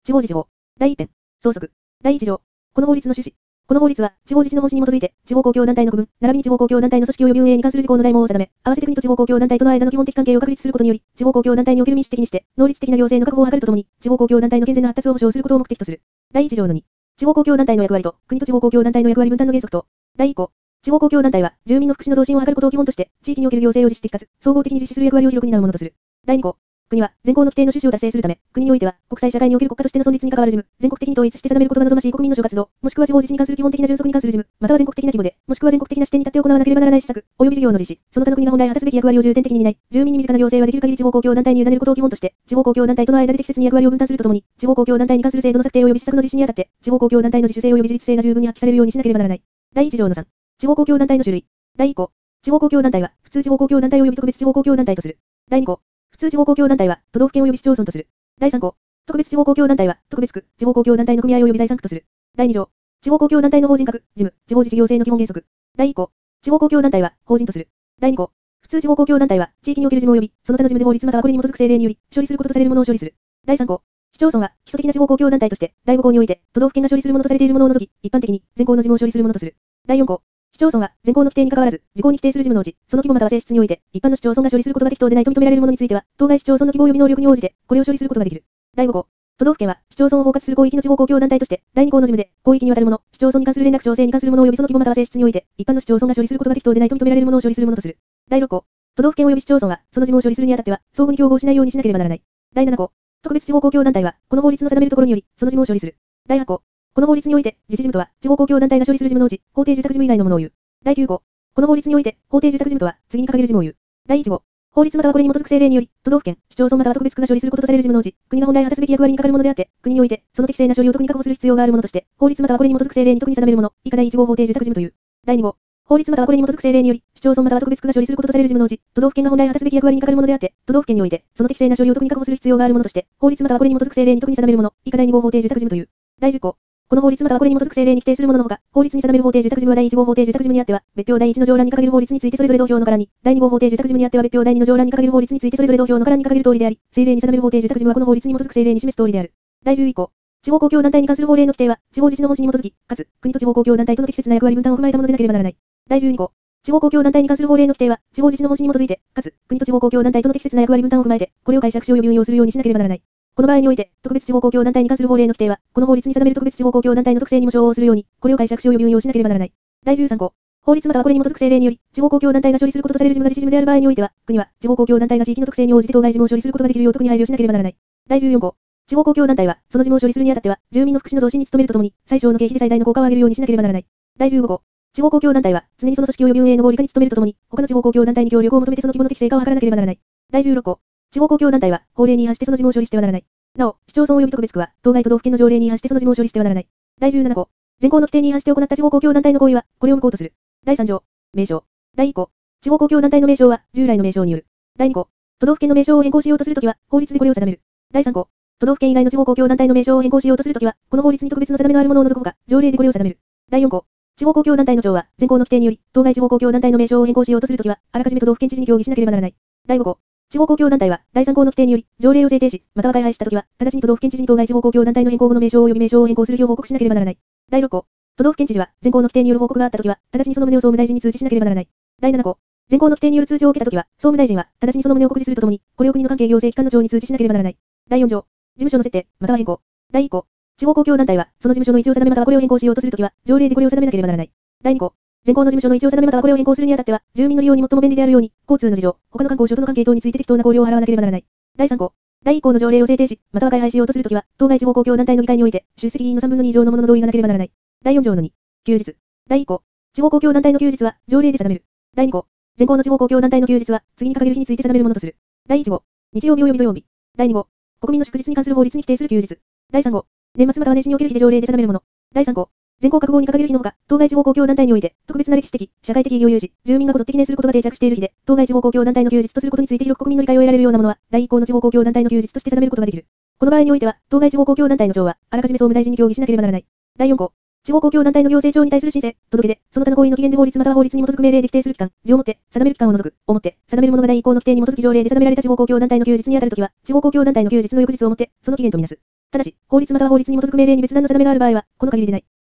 地方自治法。第1編。総則。第1条。この法律の趣旨。この法律は、地方自治の方針に基づいて、地方公共団体の区分、並びに地方公共団体の組織及び運営に関する事項の題目を定め、合わせて国と地方公共団体との間の基本的関係を確立することにより、地方公共団体における民主的にして、能率的な行政の確保を図るとともに、地方公共団体の健全な発達を保障することを目的とする。第1条の2。地方公共団体の役割と、国と地方公共団体の役割分担の原則と、第1項。地方公共団体は、住民の福祉の増進を図ることを基本として、地域における行政を実質的かつ、総合的に実施する役割を広く担うものとする。第2項。国は、全項の規定の趣旨を達成するため、国においては、国際社会における国家としての存立に関わる事務、全国的に統一して定めることが望ましい国民の諸活動、もしくは地方自治に関する基本的な準則に関する事務、または全国的な規模で、もしくは全国的な視点に立って行わなければならない施策、及び事業の実施、その他の国が本来果たすべき役割を重点的に担い、住民に身近な行政はできる限り地方公共団体に委ねることを基本として、地方公共団体との間で適切に役割を分担するとともに、地方公共団体に関する制度の策定及び施策の実施にあたって、地方公共団体の自主性及び自律性が十分に発揮されるようにしなければならない。第1条の3。地方公共団体の種類。第1項。地方公共団体は、普通地方公共団体及び特別地方公共団体とする。第2項。普通地方公共団体は、都道府県及び市町村とする。第3項。特別地方公共団体は、特別区、地方公共団体の組合及び財産区とする。第2条。地方公共団体の法人格、事務、地方自治行政の基本原則。第1項。地方公共団体は、法人とする。第2項。普通地方公共団体は、地域における事務及び、その他の事務で法律またはこれに基づく政令により、処理することとされるものを処理する。第3項。市町村は、基礎的な地方公共団体として、第5項において、都道府県が処理するものとされているものを除き、一般的に、全項の事務を処理するものとする。第4項。市町村は、全項の規定に関わらず、事項に規定する事務のうち、その規模または性質において、一般の市町村が処理することが適当でないと認められるものについては、当該市町村の規模及び能力に応じて、これを処理することができる。第5項。都道府県は、市町村を包括する広域の地方公共団体として、第2項の事務で、広域にわたるもの、市町村に関する連絡調整に関するもの及びその規模または性質において、一般の市町村が処理することが適当でないと認められるものを処理するものとする。第6項。都道府県及び市町村は、その事務を処理するにあたっては、相互に競合しないようにしなければならない。第7項。特別地方公共団体は、この法律の定めるところにより、その事務を処理する。第8項。この法律において、自治事務とは、地方公共団体が処理する事務のうち、法定住宅事務以外のものを言う。第9項。この法律において、法定住宅事務とは、次に掲げる事務を言う。第1号。法律またはこれに基づく政令により、都道府県、市町村または特別区が処理することとされる事務のうち、国が本来果たすべき役割に係るものであって、国において、その適正な処理を特に確保する必要があるものとして、法律またはこれに基づく政令に特に定めるもの、以下第1号法定住宅事務という。第2号。法律またはこれに基づく政令により、市町村または特別区が処理することとされる事務のうち、都道府県が本来果たすべき役割に係るものであって、都道府県において、その適正な処理を特に確保する必要があるものとして、法律またはこれに基づく政令に特に定めるもの、以下第2号法定住宅事務という。第10項。この法律またはこれに基づく政令に規定するもののほか、法律に定める法定住宅事務は第1号法定住宅事務にあっては、別表第1の条欄に掲げる法律についてそれぞれ同表の欄に、第2号法定住宅事務にあっては別表第2の条欄に掲げる法律についてそれぞれ同表の欄に掲げる通りであり、政令に定める法定住宅事務はこの法律に基づく政令に示す通りである。第11項。地方公共団体に関する法令の規定は、地方自治の方針に基づき、かつ、国と地方公共団体との適切な役割分担を踏まえたものでなければならない。第12項。地方公共団体に関する法令の規定は、地方自治の方針に基づいて、かつ、国と地方公共団体との適切な役割分担を踏まえて、これを解釈し及び運用するようにしなければならない。この場合において、特別地方公共団体に関する法令の規定は、この法律に定める特別地方公共団体の特性にも照応するように、これを解釈し及び運用しなければならない。第13項。法律またはこれに基づく政令により、地方公共団体が処理することとされる事務が自治事務である場合においては、国は、地方公共団体が地域の特性に応じて当該事務を処理することができるよう特に配慮しなければならない。第14項。地方公共団体は、その事務を処理するにあたっては、住民の福祉の増進に努めるとともに、最小の経費で最大の効果を上げるようにしなければならない。第15項。地方公共団体は、常にその組織及び運営の合理化に努めるとともに、他の地方公共団体に協力を求めてその規模の適正化を図らなければならない。第16項。地方公共団体は、法令に違反してその事務を処理してはならない。なお、市町村及び特別区は、当該都道府県の条例に違反してその事務を処理してはならない。第17項。全項の規定に違反して行った地方公共団体の行為は、これを無効とする。第3条。名称。第1項。地方公共団体の名称は、従来の名称による。第2項。都道府県の名称を変更しようとするときは、法律でこれを定める。第3項。都道府県以外の地方公共団体の名称を変更しようとするときは、この法律に特別の定めのあるものを除くほか、条例でこれを定める。第4項。地方公共団体の長は、全項の規定により、当該地方公共団体の名称を変更しようとするときは、あらかじめ都道府県知事に協議しなければならない。第5項。地方公共団体は、第3項の規定により、条例を制定し、または開廃したときは、直ちに都道府県知事に当該地方公共団体の変更後の名称及び名称を変更するよう報告しなければならない。第6項。都道府県知事は、全項の規定による報告があったときは、直ちにその旨を総務大臣に通知しなければならない。第7項。全項の規定による通知を受けたときは、総務大臣は、直ちにその旨を告示するとともに、これを国の関係行政機関の長に通知しなければならない。第4条。事務所の設定、または変更。第1項。地方公共団体は、その事務所の位置を定めまたはこれを変更しようとするときは、条例でこれを定めなければならない。第2項。全項の事務所の位置を定めまたはこれを変更するにあたっては、住民の利用に最も便利であるように、交通の事情、他の観光所との関係等について適当な考慮を払わなければならない。第3項。第1項の条例を制定し、または開廃しようとするときは、当該地方公共団体の議会において、出席議員の3分の2以上の者の同意がなければならない。第4条の2。休日。第1項。地方公共団体の休日は、条例で定める。第2項。全項の地方公共団体の休日は、次に掲げる日について定めるものとする。第1号。日曜日及び土曜日。第2号。国民の祝日に関する法律に規定する休日。第3号。年末または年始における日で条例で定めるもの。第3項。全項各号に掲げる日のほか、当該地方公共団体において、特別な歴史的、社会的意義を有し、住民がこぞって記念することが定着している日で、当該地方公共団体の休日とすることについて広く国民の理解を得られるようなものは、第1項の地方公共団体の休日として定めることができる。この場合においては、当該地方公共団体の長は、あらかじめ総務大臣に協議しなければならない。第4項。地方公共団体の行政長に対する申請、届け出、その他の行為の期限で法律または法律に基づく命令で規定する期間、字をもって定める期間を除く、をもって定めるものが第1項の規定に基づき条例で定められた地方公共団体の休日にあたるときは、地方公共団体の休日の翌日をもって、その期限とみなす。 ただし、法律または法律に基づく命令に別段の定めがある場合は、この限りでない。